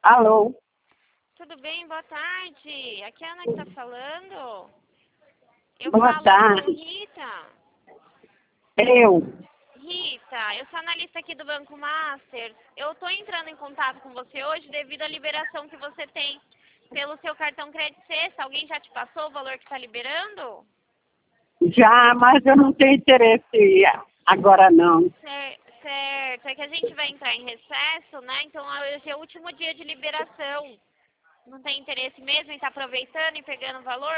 Alô? Tudo bem? Boa tarde. Aqui é a Ana que tá falando. Eu Boa falo tarde. com Rita. Rita, eu sou analista aqui do Banco Master. Eu tô entrando em contato com você hoje devido à liberação que você tem pelo seu cartão Crédito Sexta. Alguém já te passou o valor que está liberando? Já, mas eu não tenho interesse agora não. Certo. É que a gente vai entrar em recesso, né? Então hoje é o último dia de liberação. Não tem interesse mesmo em estar aproveitando e pegando o valor?